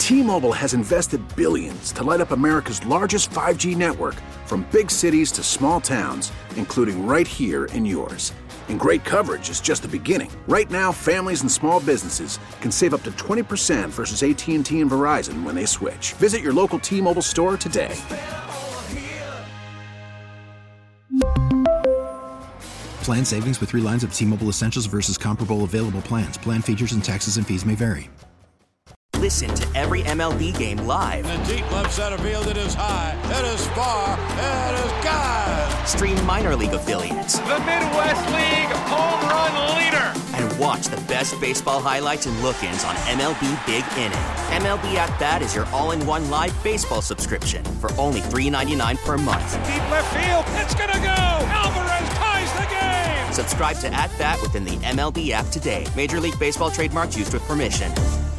T-Mobile has invested billions to light up America's largest 5G network, from big cities to small towns, including right here in yours. And great coverage is just the beginning. Right now, families and small businesses can save up to 20% versus AT&T and Verizon when they switch. Visit your local T-Mobile store today. Plan savings with 3 lines of T-Mobile Essentials versus comparable available plans. Plan features and taxes and fees may vary. Listen to every MLB game live. In the deep left center field, it is high, it is far, it is gone. Stream minor league affiliates. The Midwest League home run leader. And watch the best baseball highlights and look-ins on MLB Big Inning. MLB At Bat is your all-in-one live baseball subscription for only $3.99 per month. Deep left field, it's gonna go. Alvarez ties the game. Subscribe to At Bat within the MLB app today. Major League Baseball trademarks used with permission.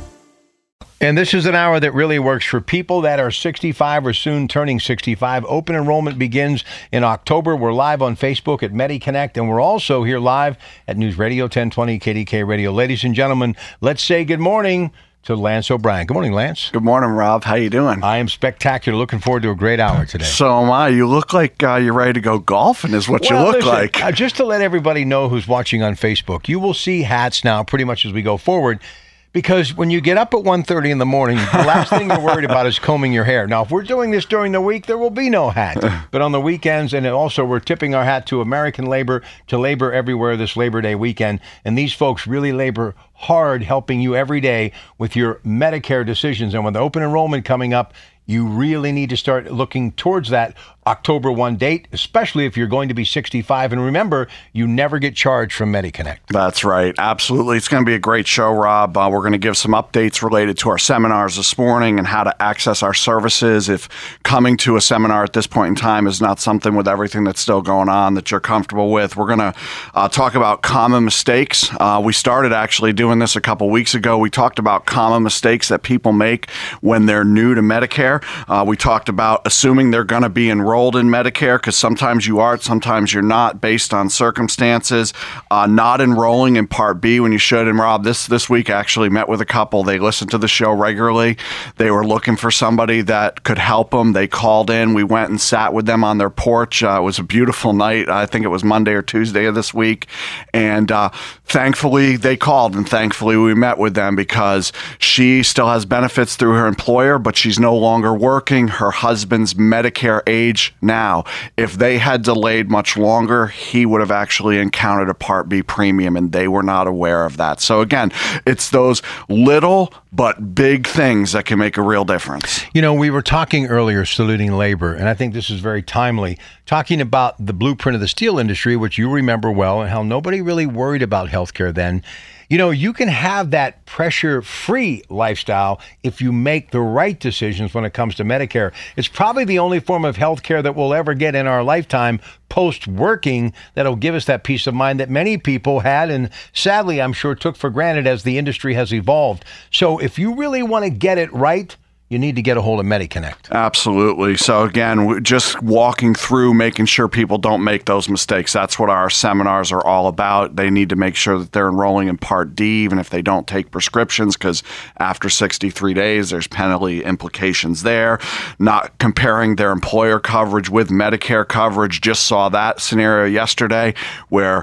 And this is an hour that really works for people that are 65 or soon turning 65. Open enrollment begins in October. We're live on Facebook at MediConnect, and we're also here live at News Radio 1020 KDK Radio. Ladies and gentlemen, let's say good morning to Lance O'Brien. Good morning, Lance. Good morning, Rob. How you doing? I am spectacular. Looking forward to a great hour today. So am I. You look like you're ready to go golfing is what you look like. Just to let everybody know who's watching on Facebook, you will see hats now pretty much as we go forward. Because when you get up at 1:30 in the morning, the last thing you're worried about is combing your hair. Now, if we're doing this during the week, there will be no hat. But on the weekends, and also we're tipping our hat to American labor, to labor everywhere this Labor Day weekend. And these folks really labor hard helping you every day with your Medicare decisions. And with open enrollment coming up, you really need to start looking towards that October 1 date, especially if you're going to be 65. And remember, you never get charged from MediConnect. That's right. Absolutely. It's going to be a great show, Rob. We're going to give some updates related to our seminars this morning and how to access our services. If coming to a seminar at this point in time is not something with everything that's still going on that you're comfortable with, we're going to talk about common mistakes. We started actually doing this a couple weeks ago. We talked about common mistakes that people make when they're new to Medicare. We talked about assuming they're going to be enrolled in Medicare, because sometimes you are, sometimes you're not, based on circumstances. Not enrolling in Part B when you should. And Rob, this week I actually met with a couple. They listened to the show regularly. They were looking for somebody that could help them. They called in. We went and sat with them on their porch. It was a beautiful night. I think it was Monday or Tuesday of this week. And thankfully they called, and thankfully we met with them, because she still has benefits through her employer, but she's no longer working. Her husband's Medicare age now. If they had delayed much longer, he would have actually encountered a Part B premium, and they were not aware of that. So again, it's those little but big things that can make a real difference. You know, we were talking earlier, saluting labor, and I think this is very timely, talking about the blueprint of the steel industry, which you remember well, and how nobody really worried about healthcare then. You know, you can have that pressure-free lifestyle if you make the right decisions when it comes to Medicare. It's probably the only form of health care that we'll ever get in our lifetime post-working that'll give us that peace of mind that many people had, and sadly, I'm sure, took for granted as the industry has evolved. So if you really want to get it right, you need to get a hold of MediConnect. Absolutely. So again, just walking through, making sure people don't make those mistakes. That's what our seminars are all about. They need to make sure that they're enrolling in Part D, even if they don't take prescriptions, because after 63 days, there's penalty implications there. Not comparing their employer coverage with Medicare coverage. Just saw that scenario yesterday where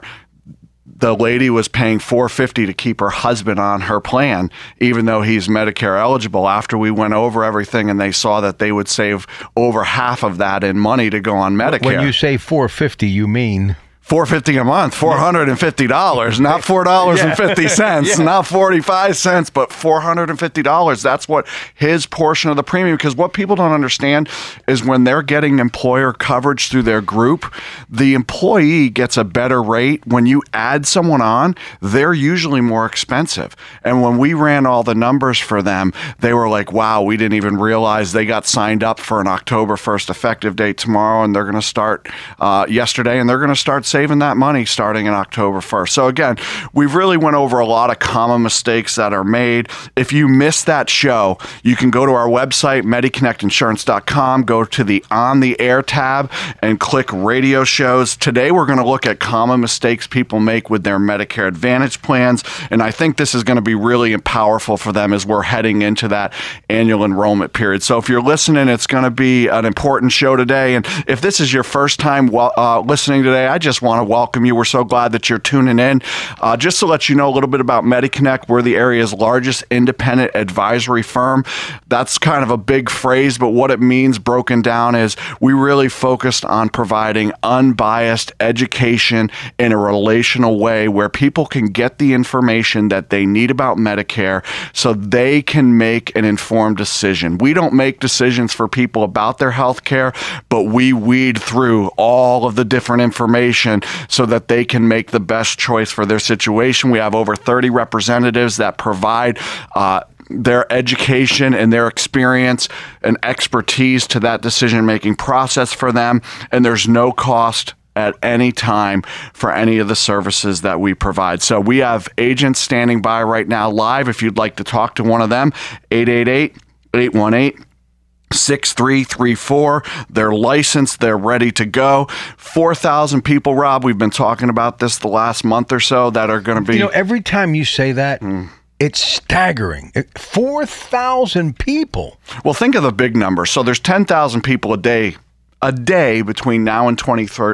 the lady was paying $450 to keep her husband on her plan, even though he's Medicare eligible. After we went over everything and they saw that they would save over half of that in money to go on Medicare. When you say $450, you mean $450 a month, $450, not $4.50, not 45 cents, but $450. That's what his portion of the premium, because what people don't understand is when they're getting employer coverage through their group, the employee gets a better rate. When you add someone on, they're usually more expensive. And when we ran all the numbers for them, they were like, wow, we didn't even realize they got signed up for an October 1st effective date tomorrow, and they're going to start yesterday, and they're going to start saving that money starting in October 1st. So again, we've really went over a lot of common mistakes that are made. If you missed that show, you can go to our website, MediConnectInsurance.com, go to the On the Air tab and click radio shows. Today, we're going to look at common mistakes people make with their Medicare Advantage plans. And I think this is going to be really powerful for them as we're heading into that annual enrollment period. So if you're listening, it's going to be an important show today. And if this is your first time listening today, I just want to welcome you. We're so glad that you're tuning in. Just to let you know a little bit about MediConnect, we're the area's largest independent advisory firm. That's kind of a big phrase, but what it means broken down is we really focused on providing unbiased education in a relational way where people can get the information that they need about Medicare so they can make an informed decision. We don't make decisions for people about their health care, but we weed through all of the different information so that they can make the best choice for their situation. We have over 30 representatives that provide their education and their experience and expertise to that decision-making process for them, and there's no cost at any time for any of the services that we provide. So we have agents standing by right now live. If you'd like to talk to one of them, 888-818-6334. They're licensed. They're ready to go. 4,000 people, Rob. We've been talking about this the last month or so that are going to be... You know, every time you say that, it's staggering. 4,000 people. Well, think of the big number. So there's 10,000 people a day between now and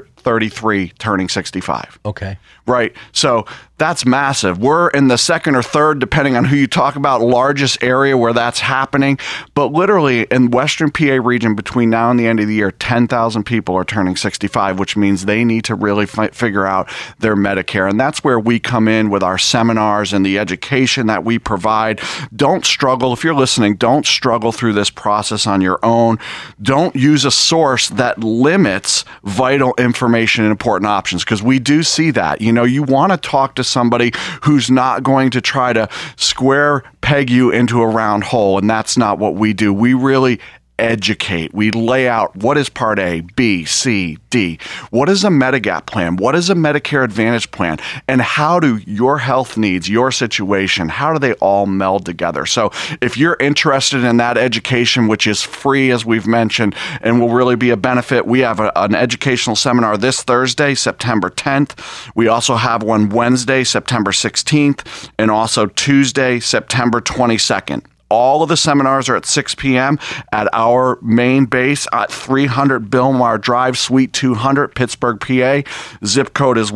2033 turning 65. Okay. Right. So that's massive. We're in the second or third, depending on who you talk about, largest area where that's happening. But literally in Western PA region between now and the end of the year, 10,000 people are turning 65, which means they need to really figure out their Medicare. And that's where we come in with our seminars and the education that we provide. Don't struggle. If you're listening, don't struggle through this process on your own. Don't use a source that limits vital information and important options, because we do see that. You know, you want to talk to somebody who's not going to try to square peg you into a round hole, and that's not what we do. We really educate. We lay out what is Part A, B, C, D. What is a Medigap plan? What is a Medicare Advantage plan? And how do your health needs, your situation, how do they all meld together? So if you're interested in that education, which is free, as we've mentioned, and will really be a benefit, we have an educational seminar this Thursday, September 10th. We also have one Wednesday, September 16th, and also Tuesday, September 22nd. All of the seminars are at 6 p.m. at our main base at 300 Billmar Drive, Suite 200, Pittsburgh, PA. Zip code is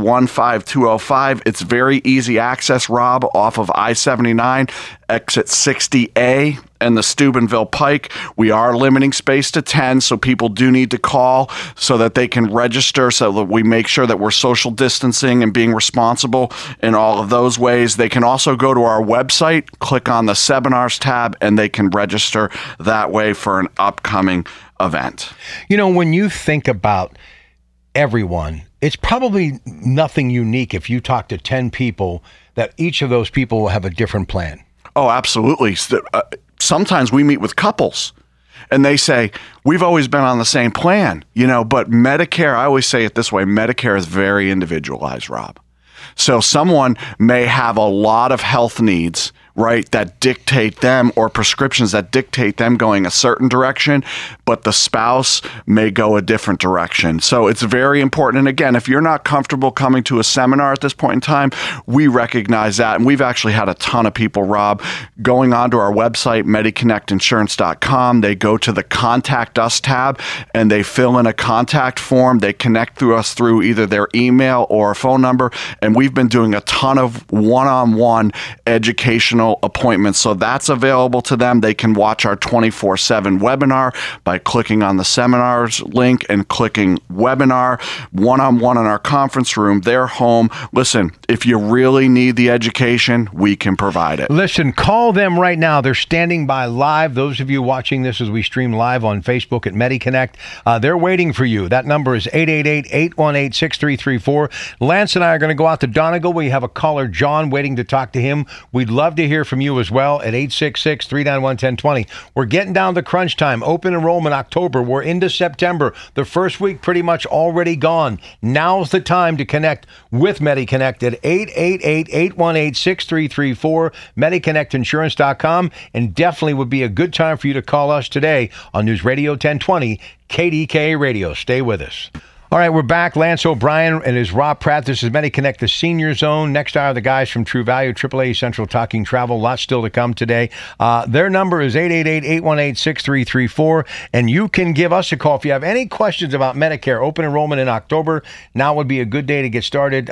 15205. It's very easy access, Rob, off of I-79, exit 60A and the Steubenville Pike. We are limiting space to 10, so people do need to call so that they can register, so that we make sure that we're social distancing and being responsible in all of those ways. They can also go to our website, click on the seminars tab, and they can register that way for an upcoming event. You know, when you think about everyone, it's probably nothing unique if you talk to 10 people that each of those people will have a different plan. Oh, absolutely. Sometimes we meet with couples and they say, we've always been on the same plan, you know, but Medicare, I always say it this way, Medicare is very individualized, Rob. So someone may have a lot of health needs, right, that dictate them, or prescriptions that dictate them going a certain direction, but the spouse may go a different direction. So it's very important. And again, if you're not comfortable coming to a seminar at this point in time, we recognize that. And we've actually had a ton of people, Rob, going onto our website, MediConnectInsurance.com. They go to the Contact Us tab and they fill in a contact form. They connect through us through either their email or a phone number. And we've been doing a ton of one-on-one educational appointments. So that's available to them. They can watch our 24/7 webinar by clicking on the seminars link and clicking webinar, one-on-one in our conference room, their home. Listen, if you really need the education, we can provide it. Listen, call them right now. They're standing by live. Those of you watching this as we stream live on Facebook at MediConnect, they're waiting for you. That number is 888-818-6334. Lance and I are going to go out to Donegal. We have a caller, John, waiting to talk to him. We'd love to hear hear from you as well at 866-391-1020. We're getting down to crunch time. Open enrollment October. We're into September. The first week pretty much already gone. Now's the time to connect with MediConnect at 888-818-6334, MediConnectInsurance.com, and definitely would be a good time for you to call us today on News Radio 1020, KDKA Radio. Stay with us. All right, we're back. Lance O'Brien and his Rob Pratt. This is MediConnect, the Senior Zone. Next hour, the guys from True Value, AAA Central talking travel. Lots still to come today. Their number is 888-818-6334, and you can give us a call if you have any questions about Medicare. Open enrollment in October. Now would be a good day to get started.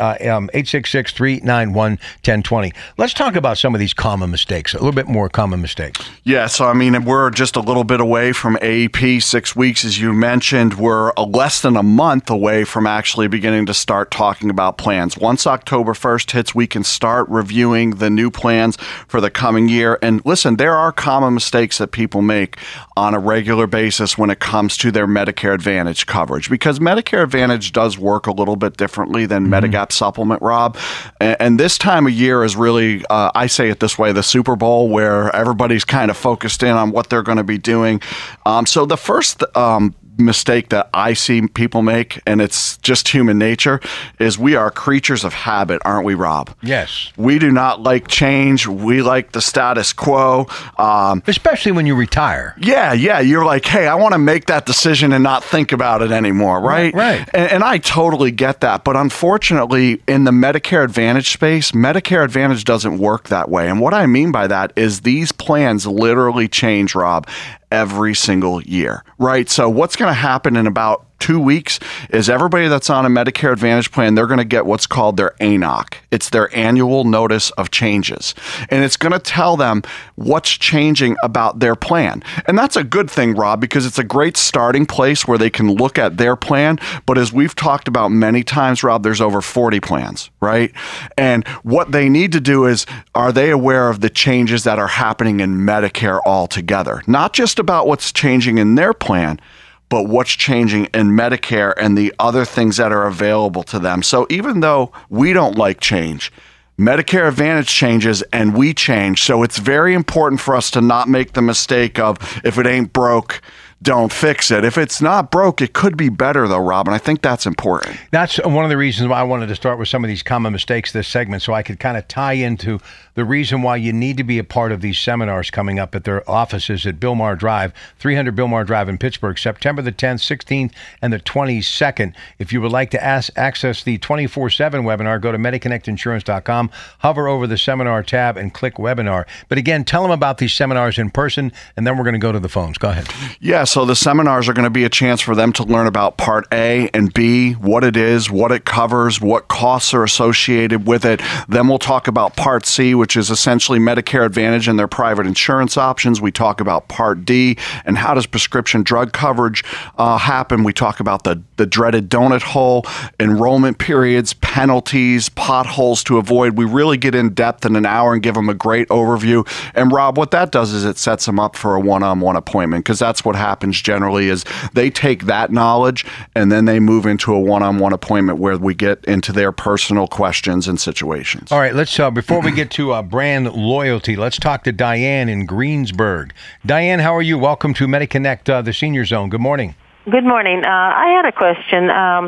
866-391-1020. Let's talk about some of these common mistakes, a little bit more common mistakes. Yeah, so I mean, we're just a little bit away from AEP, 6 weeks, as you mentioned. We're less than a month away from actually beginning to start talking about plans. Once October 1st hits, we can start reviewing the new plans for the coming year. And listen, there are common mistakes that people make on a regular basis when it comes to their Medicare Advantage coverage, because Medicare Advantage does work a little bit differently than Medigap Supplement, Rob. And this time of year is really, I say it this way, the Super Bowl, where everybody's kind of focused in on what they're going to be doing. So the first mistake that I see people make, and it's just human nature, is we are creatures of habit, aren't we, Rob? Yes. We do not like change. We like the status quo. Especially when you retire. Yeah. You're like, hey, I want to make that decision and not think about it anymore, right? Right. And I totally get that. But unfortunately, in the Medicare Advantage space, Medicare Advantage doesn't work that way. And what I mean by that is these plans literally change, Rob, every single year, right? So what's going to happen in about 2 weeks is everybody that's on a Medicare Advantage plan, they're going to get what's called their ANOC. It's their annual notice of changes. And it's going to tell them what's changing about their plan. And that's a good thing, Rob, because it's a great starting place where they can look at their plan. But as we've talked about many times, Rob, there's over 40 plans, right? And what they need to do is, are they aware of the changes that are happening in Medicare altogether? Not just about what's changing in their plan, but what's changing in Medicare and the other things that are available to them. So even though we don't like change, Medicare Advantage changes and we change. So it's very important for us to not make the mistake of, if it ain't broke, don't fix it. If it's not broke, it could be better, though, Rob, and I think that's important. That's one of the reasons why I wanted to start with some of these common mistakes this segment, so I could kind of tie into the reason why you need to be a part of these seminars coming up at their offices at Billmar Drive, 300 Billmar Drive in Pittsburgh, September the 10th, 16th, and the 22nd. If you would like to access the 24/7 webinar, go to MediConnectInsurance.com, hover over the seminar tab, and click webinar. But again, tell them about these seminars in person, and then we're going to go to the phones. Go ahead. Yeah, so the seminars are going to be a chance for them to learn about Part A and B, what it is, what it covers, what costs are associated with it. Then we'll talk about Part C, which is essentially Medicare Advantage and their private insurance options. We talk about Part D and how does prescription drug coverage happen. We talk about the dreaded donut hole, enrollment periods, penalties, potholes to avoid. We really get in depth in an hour and give them a great overview. And Rob, what that does is it sets them up for a one-on-one appointment, because that's what happens generally is they take that knowledge and then they move into a one-on-one appointment where we get into their personal questions and situations. All right, let's before we get to brand loyalty, let's talk to Diane in Greensburg. Diane, how are you? Welcome to MediConnect, the Senior Zone. Good morning. Good morning. I had a question.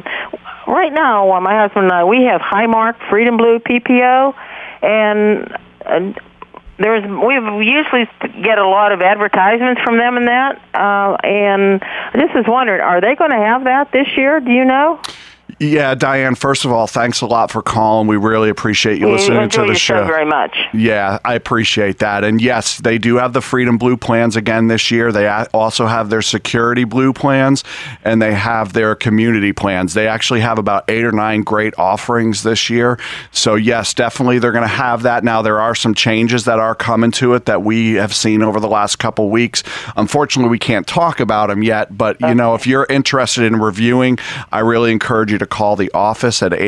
Right now, my husband and I, we have Highmark, Freedom Blue, PPO, and we usually get a lot of advertisements from them and that. And I just was wondering, are they going to have that this year? Do you know? Yeah, Diane, first of all, thanks a lot for calling. We really appreciate you listening to the show. Very much. Yeah, I appreciate that. And yes, they do have the Freedom Blue plans again this year. They also have their Security Blue plans, and they have their Community plans. They actually have about 8 or 9 great offerings this year. So yes, definitely they're going to have that. Now, there are some changes that are coming to it that we have seen over the last couple weeks. Unfortunately, we can't talk about them yet, but you know, if you're interested in reviewing, I really encourage you to call the office at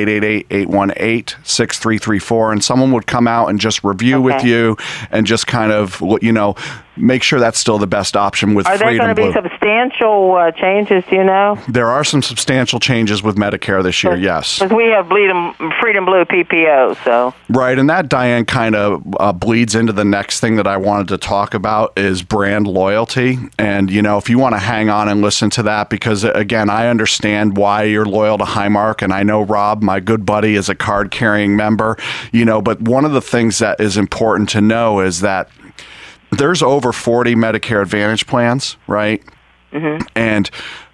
888-818-6334, and someone would come out and just review with you and just kind of, you know, make sure that's still the best option with Are there Freedom going to Blue. be substantial changes, do you know? There are some substantial changes with Medicare this year, yes. Because we have Freedom Blue PPO, so. Right, and that, Diane, kind of bleeds into the next thing that I wanted to talk about is brand loyalty. And, if you want to hang on and listen to that, because, again, I understand why you're loyal to Highmark, and I know Rob, my good buddy, is a card-carrying member, but one of the things that is important to know is that there's over 40 Medicare Advantage plans, right? Mm-hmm. And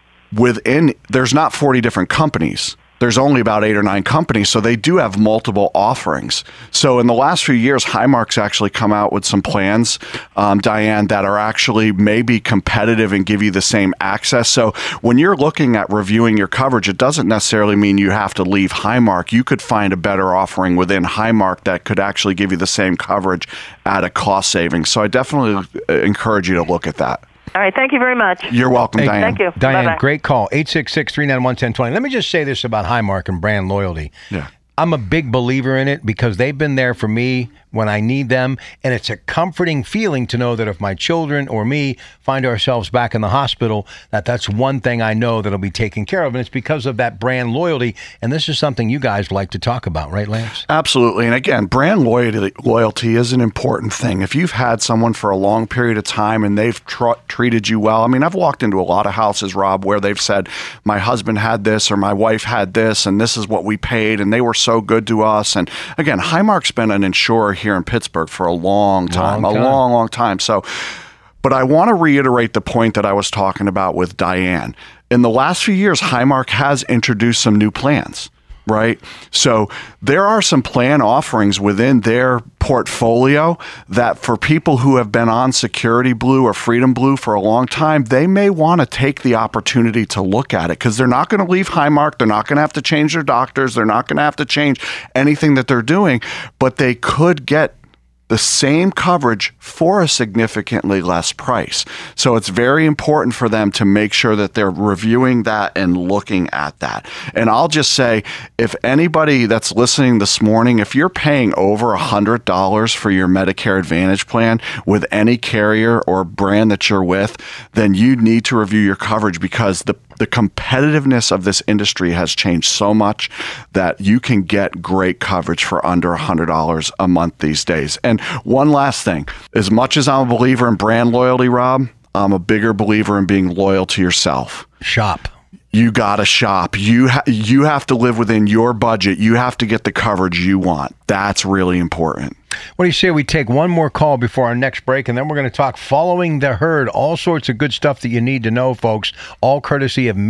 there's not 40 different companies. There's only about 8 or 9 companies, so they do have multiple offerings. So in the last few years, Highmark's actually come out with some plans, Diane, that are actually maybe competitive and give you the same access. So when you're looking at reviewing your coverage, it doesn't necessarily mean you have to leave Highmark. You could find a better offering within Highmark that could actually give you the same coverage at a cost savings. So I definitely encourage you to look at that. All right, thank you very much. You're welcome, Diane. Thank you. Diane, Bye-bye. great call. 866-391-1020. Let me just say this about Highmark and brand loyalty. Yeah. I'm a big believer in it because they've been there for me when I need them. And it's a comforting feeling to know that if my children or me find ourselves back in the hospital, that's one thing I know that'll be taken care of. And it's because of that brand loyalty. And this is something you guys like to talk about, right, Lance? Absolutely. And again, brand loyalty is an important thing. If you've had someone for a long period of time and they've treated you well, I mean, I've walked into a lot of houses, Rob, where they've said, my husband had this or my wife had this, and this is what we paid, and they were so good to us. And again, Highmark's been an insurer here in Pittsburgh for a long time. Long time. So, but I want to reiterate the point that I was talking about with Diane. In the last few years, Highmark has introduced some new plans, right? So there are some plan offerings within their portfolio that for people who have been on Security Blue or Freedom Blue for a long time, they may want to take the opportunity to look at it because they're not going to leave Highmark. They're not going to have to change their doctors. They're not going to have to change anything that they're doing, but they could get the same coverage for a significantly less price. So it's very important for them to make sure that they're reviewing that and looking at that. And I'll just say, if anybody that's listening this morning, if you're paying over $100 for your Medicare Advantage plan with any carrier or brand that you're with, then you need to review your coverage because the competitiveness of this industry has changed so much that you can get great coverage for under $100 a month these days. And one last thing, as much as I'm a believer in brand loyalty, Rob, I'm a bigger believer in being loyal to yourself. Shop. You got to shop. You have to live within your budget. You have to get the coverage you want. That's really important. What do you say we take one more call before our next break, and then we're going to talk following the herd, all sorts of good stuff that you need to know, folks, all courtesy of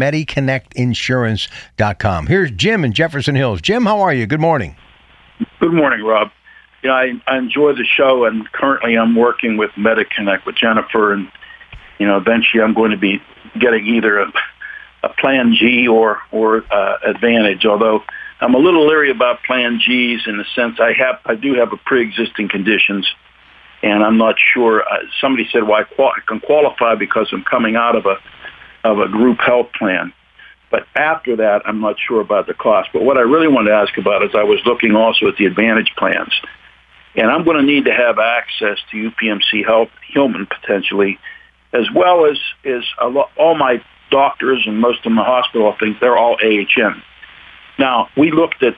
MediConnectInsurance.com. Here's Jim in Jefferson Hills. Jim, how are you? Good morning. Good morning, Rob. I enjoy the show, and currently I'm working with MediConnect with Jennifer, and, eventually I'm going to be getting either a Plan G or Advantage, although I'm a little leery about Plan Gs in the sense I do have a pre-existing conditions, and I'm not sure. Somebody said, well, I can qualify because I'm coming out of a group health plan. But after that, I'm not sure about the cost. But what I really want to ask about is I was looking also at the Advantage plans, and I'm going to need to have access to UPMC Health, Hillman potentially, as well as all my doctors and most of my hospital things, they're all AHN. Now, we looked at,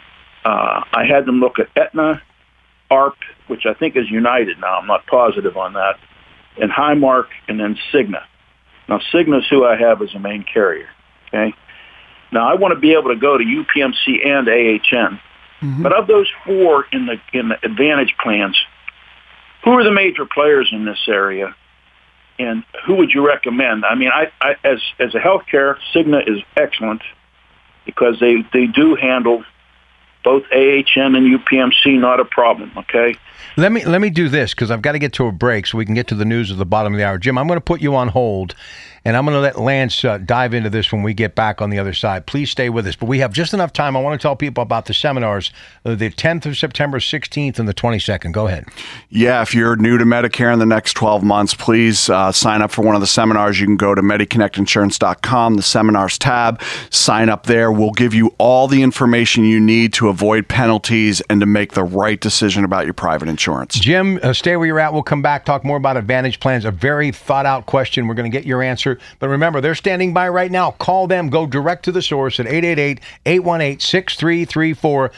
I had them look at Aetna, ARP, which I think is United now, I'm not positive on that, and Highmark, and then Cigna. Now, Cigna's who I have as a main carrier, okay? Now, I want to be able to go to UPMC and AHN, but of those 4 in the Advantage plans, who are the major players in this area? And who would you recommend? I mean, I as a healthcare, Cigna is excellent because they do handle both AHN and UPMC, not a problem, okay? Let me do this because I've got to get to a break so we can get to the news at the bottom of the hour. Jim, I'm going to put you on hold, And I'm going to let Lance dive into this when we get back on the other side. Please stay with us. But we have just enough time. I want to tell people about the seminars, the 10th of September, 16th, and the 22nd. Go ahead. Yeah, if you're new to Medicare in the next 12 months, please sign up for one of the seminars. You can go to MediConnectInsurance.com, the seminars tab, sign up there. We'll give you all the information you need to avoid penalties and to make the right decision about your private insurance. Jim, stay where you're at. We'll come back, talk more about Advantage plans. A very thought-out question. We're going to get your answer. But remember, they're standing by right now. Call them. Go direct to the source at 888-818-6334,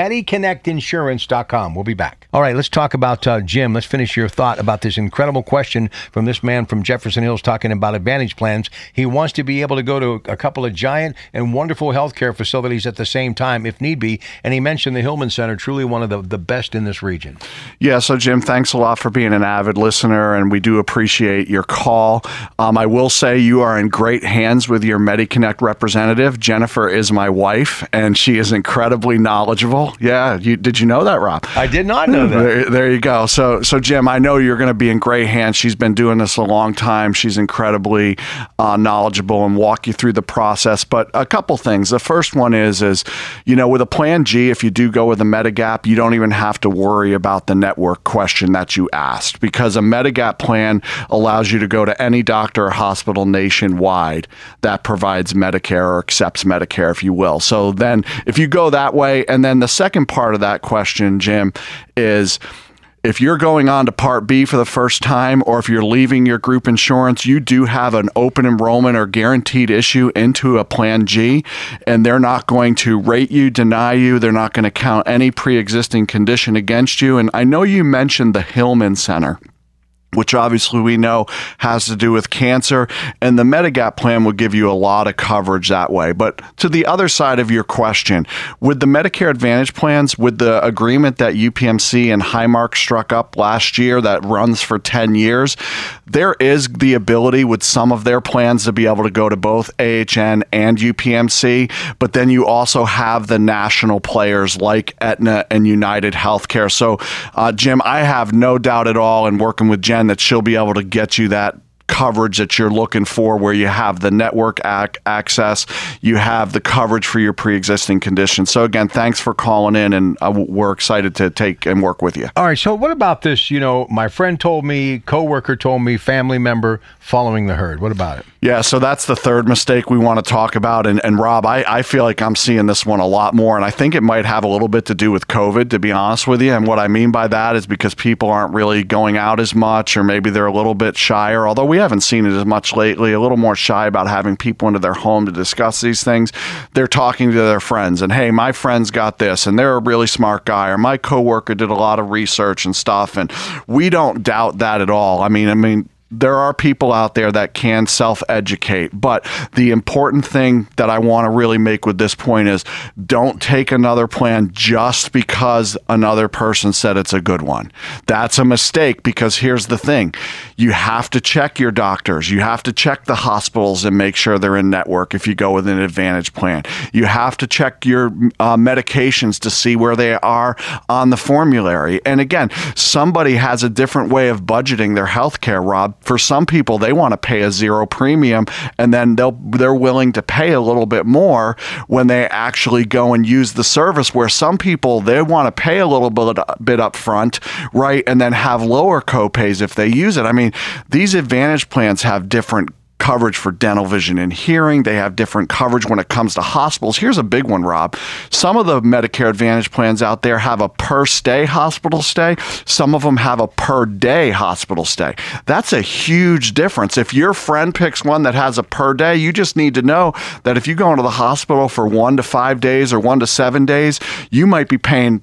MediConnectInsurance.com. We'll be back. All right, let's talk about Jim. Let's finish your thought about this incredible question from this man from Jefferson Hills talking about Advantage plans. He wants to be able to go to a couple of giant and wonderful healthcare facilities at the same time, if need be. And he mentioned the Hillman Center, truly one of the best in this region. Yeah, so Jim, thanks a lot for being an avid listener, and we do appreciate your call. I will say you are in great hands with your MediConnect representative. Jennifer is my wife, and she is incredibly knowledgeable. Yeah, did you know that, Rob? I did not know that. There you go. So Jim, I know you're going to be in great hands. She's been doing this a long time. She's incredibly knowledgeable and walk you through the process. But a couple things. The first one is with a Plan G, if you do go with a Medigap, you don't even have to worry about the network question that you asked, because a Medigap plan allows you to go to any doctor or hospital nationwide that provides Medicare or accepts Medicare, if you will. So then if you go that way, and then the second part of that question, Jim, is if you're going on to Part B for the first time, or if you're leaving your group insurance, you do have an open enrollment or guaranteed issue into a Plan G, and they're not going to rate you, deny you. They're not going to count any pre-existing condition against you. And I know you mentioned the Hillman Center, which obviously we know has to do with cancer, and the Medigap plan will give you a lot of coverage that way. But to the other side of your question, with the Medicare Advantage plans, with the agreement that UPMC and Highmark struck up last year that runs for 10 years, there is the ability with some of their plans to be able to go to both AHN and UPMC, but then you also have the national players like Aetna and United Healthcare. So, Jim, I have no doubt at all in working with Jen that she'll be able to get you that coverage that you're looking for, where you have the network access, you have the coverage for your pre-existing conditions. So again, thanks for calling in, and we're excited to take and work with you. All right, so what about this? My friend told me, coworker told me, family member following the herd. What about it? Yeah, so that's the third mistake we want to talk about. And Rob, I feel like I'm seeing this one a lot more, and I think it might have a little bit to do with COVID, to be honest with you. And what I mean by that is because people aren't really going out as much, or maybe they're a little bit shyer, although we haven't seen it as much lately, a little more shy about having people into their home to discuss these things. They're talking to their friends, and hey, my friend's got this, and they're a really smart guy, or my coworker did a lot of research and stuff, and we don't doubt that at all. I mean, there are people out there that can self-educate, but the important thing that I want to really make with this point is don't take another plan just because another person said it's a good one. That's a mistake, because here's the thing. You have to check your doctors. You have to check the hospitals and make sure they're in network if you go with an Advantage plan. You have to check your medications to see where they are on the formulary. And again, somebody has a different way of budgeting their health care, Rob. For some people, they want to pay a zero premium, and then they're willing to pay a little bit more when they actually go and use the service, where some people, they want to pay a little bit up front, right, and then have lower copays if they use it. I mean, these Advantage plans have different coverage for dental, vision, and hearing. They have different coverage when it comes to hospitals. Here's a big one, Rob. Some of the Medicare Advantage plans out there have a per stay hospital stay. Some of them have a per day hospital stay. That's a huge difference. If your friend picks one that has a per day, you just need to know that if you go into the hospital for 1 to 5 days or 1 to 7 days, you might be paying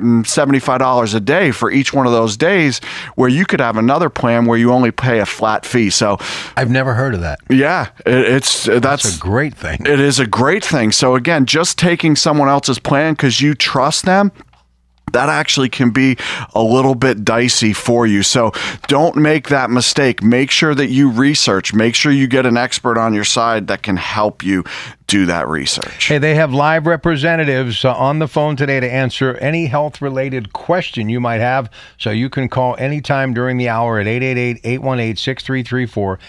$275 a day for each one of those days, where you could have another plan where you only pay a flat fee. So I've never heard of that. Yeah, that's a great thing. It is a great thing. So again, just taking someone else's plan because you trust them, that actually can be a little bit dicey for you. So don't make that mistake. Make sure that you research. Make sure you get an expert on your side that can help you. do that research. Hey, they have live representatives on the phone today to answer any health-related question you might have, so you can call anytime during the hour at 888-818-6334,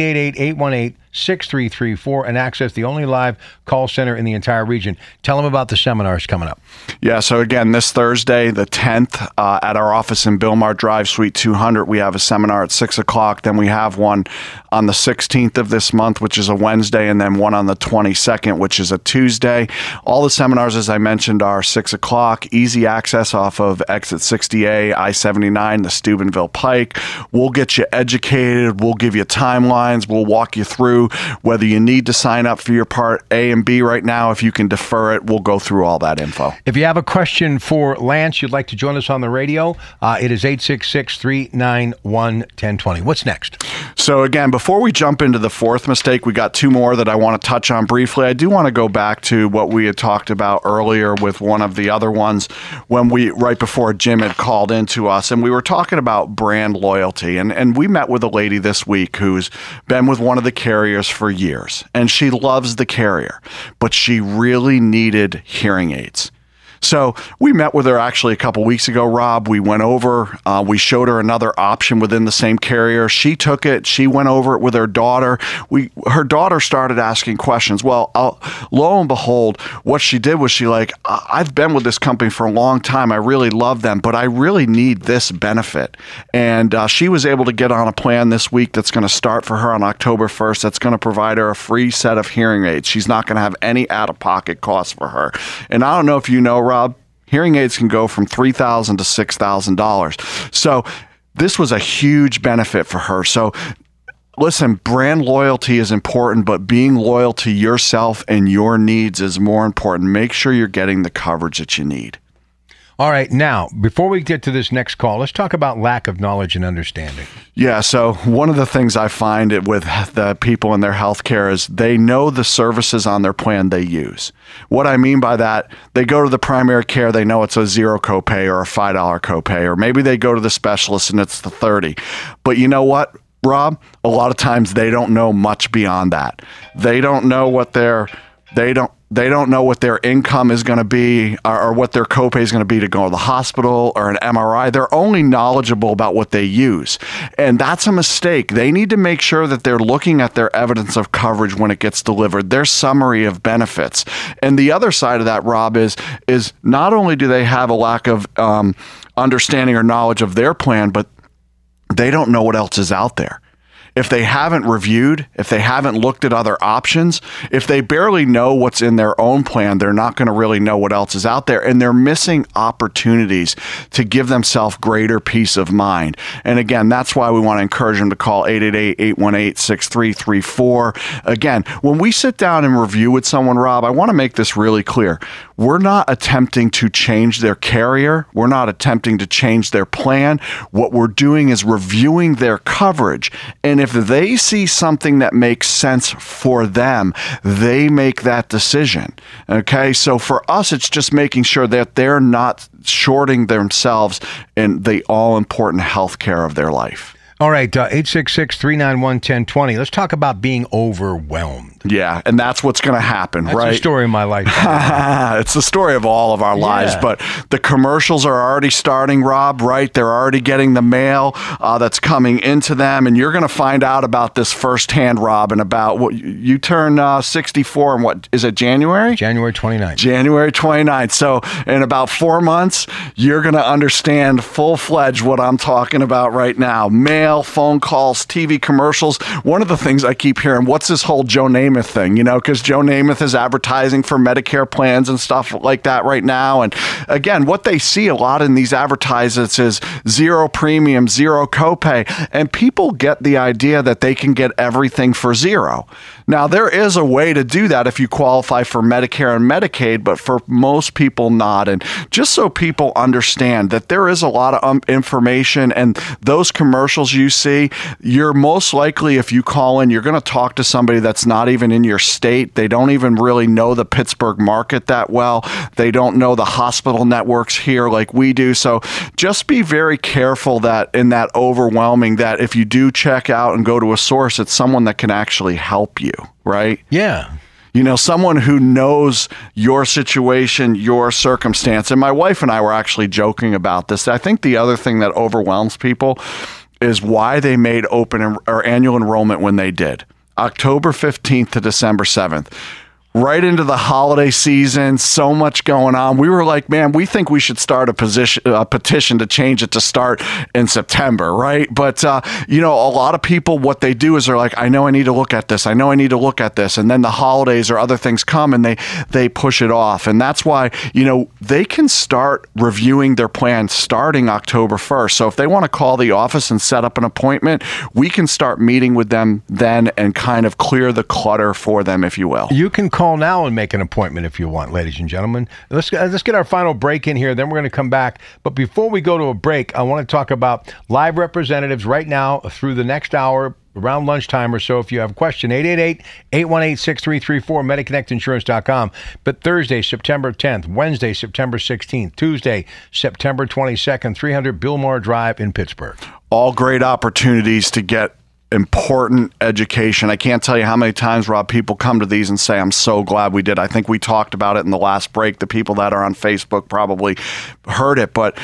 888-818-6334, and access the only live call center in the entire region. Tell them about the seminars coming up. Yeah, so again, this Thursday, the 10th, at our office in Billmar Drive, Suite 200, we have a seminar at 6 o'clock. Then we have one on the 16th of this month, which is a Wednesday, and then one on the 22nd, which is a Tuesday. All the seminars, as I mentioned, are 6 o'clock. Easy access off of Exit 60A, I-79, the Steubenville Pike. We'll get you educated. We'll give you timelines. We'll walk you through whether you need to sign up for your Part A and B right now. If you can defer it, we'll go through all that info. If you have a question for Lance, you'd like to join us on the radio, it is 866-391-1020. What's next? So again, before we jump into the fourth mistake, we got two more that I want to touch on briefly. I do want to go back to what we had talked about earlier with one of the other ones when right before Jim had called into us, and we were talking about brand loyalty. And we met with a lady this week who's been with one of the carriers for years, and she loves the carrier, but she really needed hearing aids. So we met with her actually a couple weeks ago, Rob. We went over, we showed her another option within the same carrier. She took it. She went over it with her daughter. Her daughter started asking questions. Well, lo and behold, what she did was I've been with this company for a long time. I really love them, but I really need this benefit. And she was able to get on a plan this week that's going to start for her on October 1st. That's going to provide her a free set of hearing aids. She's not going to have any out-of-pocket costs for her. And I don't know if you know, Rob, hearing aids can go from $3,000 to $6,000. So this was a huge benefit for her. So listen, brand loyalty is important, but being loyal to yourself and your needs is more important. Make sure you're getting the coverage that you need. All right. Now, before we get to this next call, let's talk about lack of knowledge and understanding. Yeah. So one of the things I find with the people in their healthcare is they know the services on their plan they use. What I mean by that, they go to the primary care, they know it's a $0 copay or a $5 copay, or maybe they go to the specialist and it's the $30. But you know what, Rob? A lot of times they don't know much beyond that. They don't know what they don't know what their income is going to be or what their copay is going to be to go to the hospital or an MRI. They're only knowledgeable about what they use. And that's a mistake. They need to make sure that they're looking at their evidence of coverage when it gets delivered, their summary of benefits. And the other side of that, Rob, is not only do they have a lack of understanding or knowledge of their plan, but they don't know what else is out there. If they haven't reviewed, if they haven't looked at other options, if they barely know what's in their own plan, they're not going to really know what else is out there. And they're missing opportunities to give themselves greater peace of mind. And again, that's why we want to encourage them to call 888-818-6334. Again, when we sit down and review with someone, Rob, I want to make this really clear. We're not attempting to change their carrier. We're not attempting to change their plan. What we're doing is reviewing their coverage. And if they see something that makes sense for them, they make that decision. Okay, so for us, it's just making sure that they're not shorting themselves in the all-important health care of their life. All right, 866-391-1020. Let's talk about being overwhelmed. Yeah, and that's what's going to happen, that's right? That's the story of my life. It's the story of all of our lives, but the commercials are already starting, Rob, right? They're already getting the mail that's coming into them, and you're going to find out about this firsthand, Rob, and about what you turn 64 in what, is it January? January 29th. January 29th. So in about 4 months, you're going to understand full-fledged what I'm talking about right now. Mail, phone calls, TV commercials. One of the things I keep hearing, what's this whole Joe Namath thing, because Joe Namath is advertising for Medicare plans and stuff like that right now. And again, what they see a lot in these advertisements is zero premium, zero copay, and people get the idea that they can get everything for zero. Now, there is a way to do that if you qualify for Medicare and Medicaid, but for most people not. And just so people understand that there is a lot of information, and those commercials you see, you're most likely, if you call in, you're going to talk to somebody that's not even in your state. They don't even really know the Pittsburgh market that well. They don't know the hospital networks here like we do. So just be very careful that in that overwhelming, that if you do check out and go to a source, it's someone that can actually help you. Right? Yeah. someone who knows your situation, your circumstance. And my wife and I were actually joking about this. I think the other thing that overwhelms people is why they made open or annual enrollment when they did. October 15th to December 7th. Right into the holiday season, so much going on. We were like, man, we think we should start a petition to change it to start in September, right? But, a lot of people, what they do is they're like, I know I need to look at this. I know I need to look at this. And then the holidays or other things come and they push it off. And that's why, they can start reviewing their plan starting October 1st. So if they want to call the office and set up an appointment, we can start meeting with them then and kind of clear the clutter for them, if you will. You can call now and make an appointment if you want, ladies and gentlemen. Let's get our final break in here, then we're going to come back. But before we go to a break, I want to talk about live representatives right now through the next hour, around lunchtime or so. If you have a question, 888-818-6334, MediConnectInsurance.com. But Thursday, September 10th, Wednesday, September 16th, Tuesday, September 22nd, 300 Billmore Drive in Pittsburgh. All great opportunities to get important education. I can't tell you how many times, Rob, people come to these and say, I'm so glad we did. I think we talked about it in the last break. The people that are on Facebook probably heard it. But,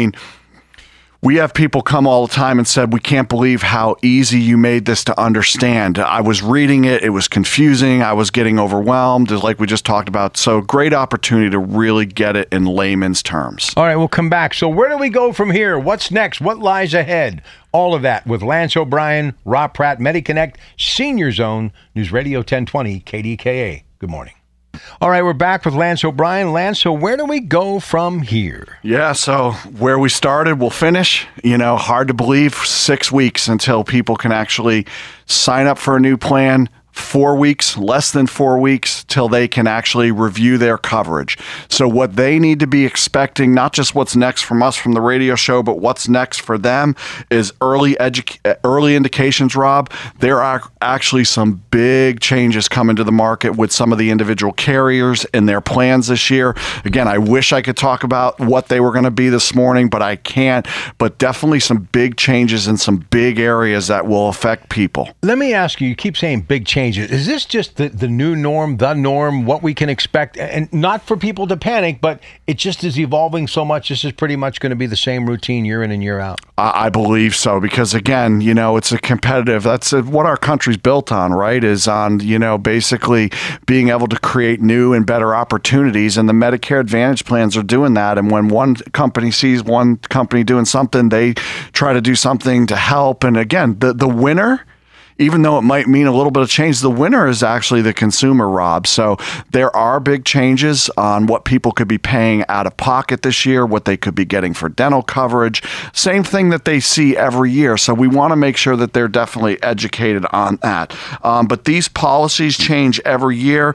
we have people come all the time and said, we can't believe how easy you made this to understand. I was reading it. It was confusing. I was getting overwhelmed, like we just talked about. So great opportunity to really get it in layman's terms. All right, we'll come back. So where do we go from here? What's next? What lies ahead? All of that with Lance O'Brien, Rob Pratt, MediConnect, Senior Zone, News Radio 1020, KDKA. Good morning. All right, we're back with Lance O'Brien. Lance, so where do we go from here? Yeah, so where we started, we'll finish. Hard to believe, 6 weeks until people can actually sign up for a new plan. 4 weeks, less than 4 weeks, till they can actually review their coverage. So what they need to be expecting, not just what's next from us from the radio show, but what's next for them is early indications, Rob. There are actually some big changes coming to the market with some of the individual carriers and their plans this year. Again, I wish I could talk about what they were going to be this morning, but I can't. But definitely some big changes in some big areas that will affect people. Let me ask you keep saying big changes. Is this just the new norm, what we can expect? And not for people to panic, but it just is evolving so much. This is pretty much going to be the same routine year in and year out. I believe so, because again, it's a competitive, that's what our country's built on, right? Is on, basically being able to create new and better opportunities. And the Medicare Advantage plans are doing that. And when one company sees one company doing something, they try to do something to help. And again, the winner, even though it might mean a little bit of change, the winner is actually the consumer, Rob. So there are big changes on what people could be paying out of pocket this year, what they could be getting for dental coverage. Same thing that they see every year. So we want to make sure that they're definitely educated on that. But these policies change every year.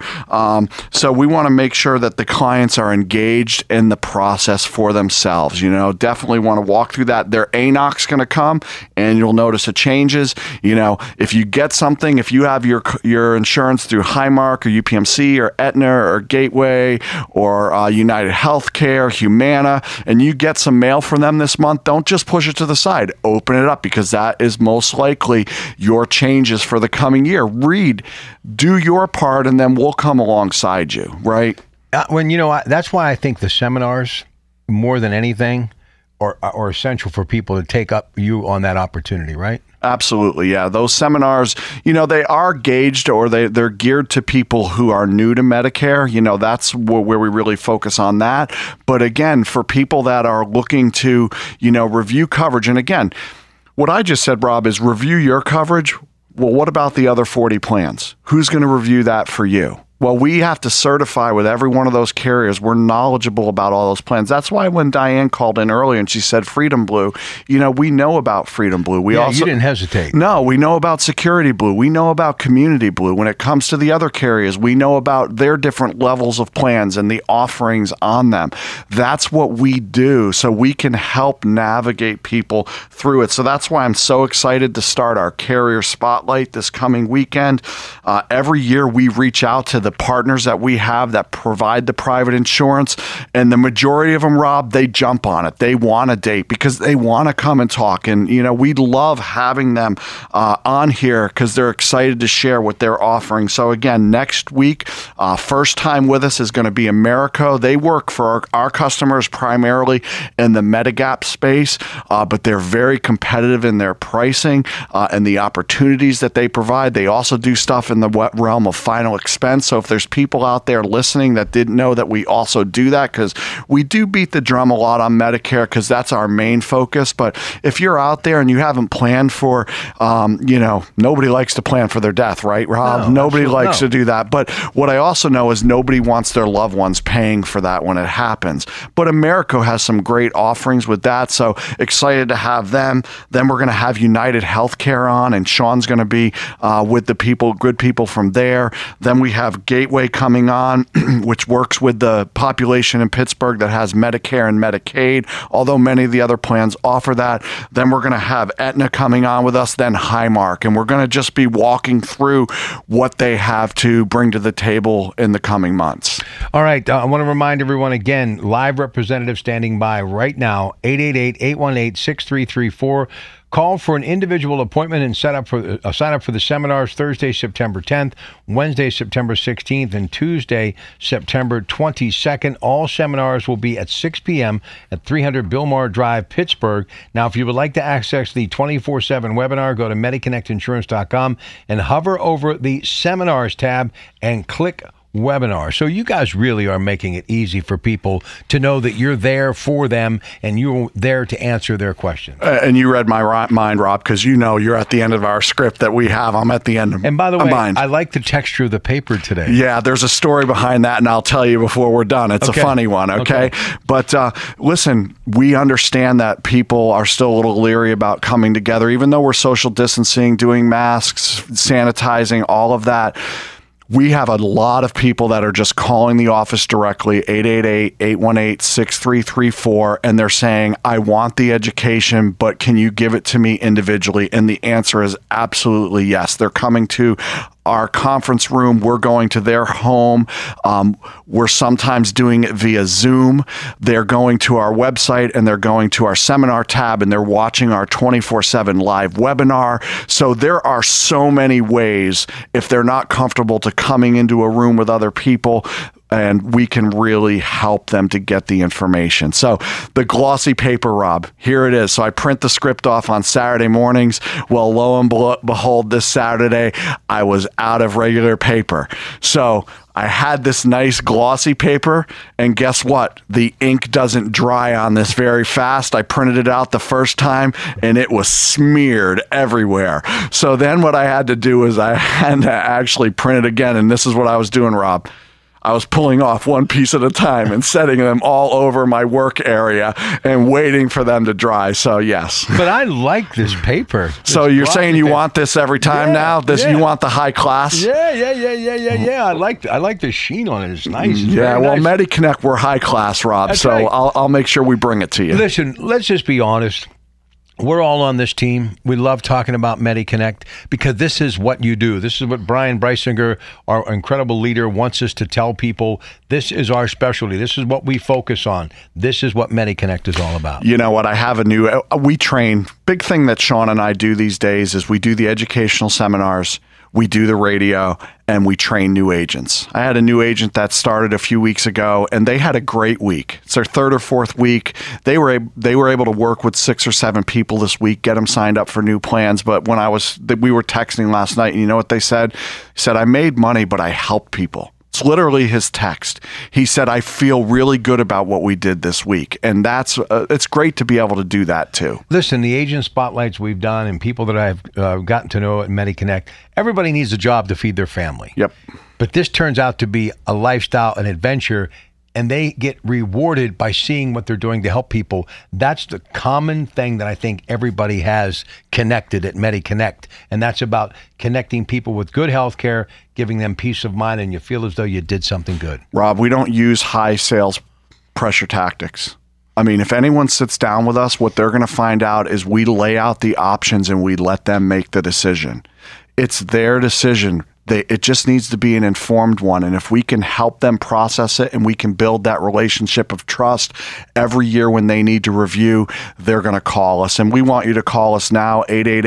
So we want to make sure that the clients are engaged in the process for themselves. Definitely want to walk through that. Their ANOC's going to come and you'll notice it changes. If you get something, if you have your insurance through Highmark or UPMC or Aetna or Gateway or United Healthcare, Humana, and you get some mail from them this month, don't just push it to the side. Open it up, because that is most likely your changes for the coming year. Read, do your part, and then we'll come alongside you, right? That's why I think the seminars, more than anything, are essential for people to take up you on that opportunity, right? Absolutely, yeah. Those seminars, they are gauged, or they're geared to people who are new to Medicare. That's where we really focus on that. But again, for people that are looking to, review coverage, and again, what I just said, Rob, is review your coverage. Well, what about the other 40 plans? Who's going to review that for you? Well, we have to certify with every one of those carriers. We're knowledgeable about all those plans. That's why when Diane called in earlier and she said Freedom Blue, we know about Freedom Blue. You didn't hesitate. No, we know about Security Blue. We know about Community Blue. When it comes to the other carriers, we know about their different levels of plans and the offerings on them. That's what we do, so we can help navigate people through it. So that's why I'm so excited to start our Carrier Spotlight this coming weekend. Every year we reach out to the partners that we have that provide the private insurance, and the majority of them, Rob, they jump on it. They want a date because they want to come and talk. And, we love having them on here because they're excited to share what they're offering. So again, next week, first time with us is going to be Americo. They work for our customers primarily in the Medigap space, but they're very competitive in their pricing and the opportunities that they provide. They also do stuff in the realm of final expense. So if there's people out there listening that didn't know that we also do that, because we do beat the drum a lot on Medicare because that's our main focus. But if you're out there and you haven't planned for, nobody likes to plan for their death, right, Rob? Nobody likes to do that. But what I also know is nobody wants their loved ones paying for that when it happens. But Americo has some great offerings with that. So excited to have them. Then we're going to have United Healthcare on, and Sean's going to be with the good people from there. Then we have Gateway coming on, which works with the population in Pittsburgh that has Medicare and Medicaid, although many of the other plans offer that. Then we're going to have Aetna coming on with us, then Highmark, and we're going to just be walking through what they have to bring to the table in the coming months. All right. I want to remind everyone again, live representative standing by right now, 888-818-6334. Call for an individual appointment and sign up for the seminars Thursday, September 10th, Wednesday, September 16th, and Tuesday, September 22nd. All seminars will be at 6 p.m. at 300 Billmore Drive, Pittsburgh. Now, if you would like to access the 24/7 webinar, go to MediConnectInsurance.com and hover over the Seminars tab and click webinar. So you guys really are making it easy for people to know that you're there for them and you're there to answer their questions. And you read my mind, Rob, because you're at the end of our script that we have. I'm at the end of mine. And by the way, I like the texture of the paper today. Yeah, there's a story behind that, and I'll tell you before we're done. It's a funny one, okay? But listen, we understand that people are still a little leery about coming together, even though we're social distancing, doing masks, sanitizing, all of that. We have a lot of people that are just calling the office directly, 888-818-6334, and they're saying, I want the education, but can you give it to me individually? And the answer is absolutely yes. They're coming to our conference room. We're going to their home. We're sometimes doing it via Zoom. They're going to our website and they're going to our seminar tab and they're watching our 24/7 live webinar. So there are so many ways, if they're not comfortable to coming into a room with other people, and we can really help them to get the information. So the glossy paper, Rob, here it is. So I print the script off on Saturday mornings. Well, lo and behold, this Saturday, I was out of regular paper. So I had this nice glossy paper, and guess what? The ink doesn't dry on this very fast. I printed it out the first time, and it was smeared everywhere. So then what I had to do is I had to actually print it again, and this is what I was doing, Rob. I was pulling off one piece at a time and setting them all over my work area and waiting for them to dry. So, yes. But I like this paper. So you're saying you want this every time now? You want the high class? Yeah. I like the sheen on it. It's nice. It's nice. Nice. MediConnect, we're high class, Rob. That's so right. I'll make sure we bring it to you. Listen, let's just be honest. We're all on this team. We love talking about MediConnect because this is what you do. This is what Brian Breisinger, our incredible leader, wants us to tell people. This is our specialty. This is what we focus on. This is what MediConnect is all about. You know what? We train. Big thing that Sean and I do these days is we do the educational seminars. We do the radio, and we train new agents. I had a new agent that started a few weeks ago, and they had a great week. It's their third or fourth week. They were able to work with 6 or 7 people this week, get them signed up for new plans. But when we were texting last night, and you know what they said? He said, I made money, but I helped people. It's literally his text. He said, I feel really good about what we did this week. And it's great to be able to do that too. Listen, the agent spotlights we've done and people that I've gotten to know at MediConnect, everybody needs a job to feed their family. Yep. But this turns out to be a lifestyle, an adventure, and they get rewarded by seeing what they're doing to help people. That's the common thing that I think everybody has connected at MediConnect, and that's about connecting people with good health care, giving them peace of mind, and you feel as though you did something good. Rob, we don't use high sales pressure tactics. I mean, if anyone sits down with us, what they're going to find out is we lay out the options and we let them make the decision. It's their decision. It just needs to be an informed one. And if we can help them process it and we can build that relationship of trust every year when they need to review, they're going to call us. And we want you to call us now,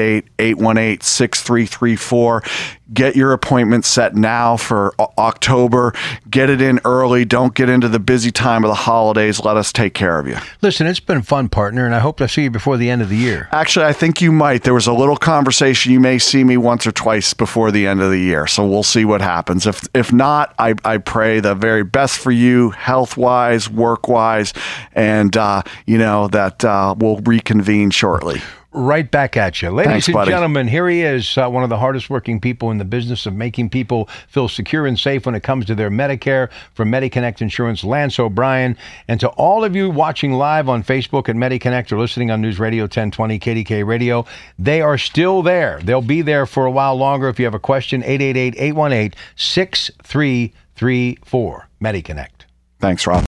888-818-6334. Get your appointment set now for October. Get it in early. Don't get into the busy time of the holidays. Let us take care of you. Listen, it's been fun, partner, and I hope to see you before the end of the year. Actually, I think you might. There was a little conversation. You may see me once or twice before the end of the year, so we'll see what happens. If not, I pray the very best for you, health-wise, work-wise, and that we'll reconvene shortly. Right back at you. Ladies Thanks, and buddy. gentlemen, here he is, one of the hardest working people in the business of making people feel secure and safe when it comes to their Medicare from MediConnect Insurance, Lance O'Brien. And to all of you watching live on Facebook at MediConnect or listening on News Radio 1020 KDK Radio, they are still there. They'll be there for a while longer. If you have a question, 888-818-6334. MediConnect. Thanks, Rob.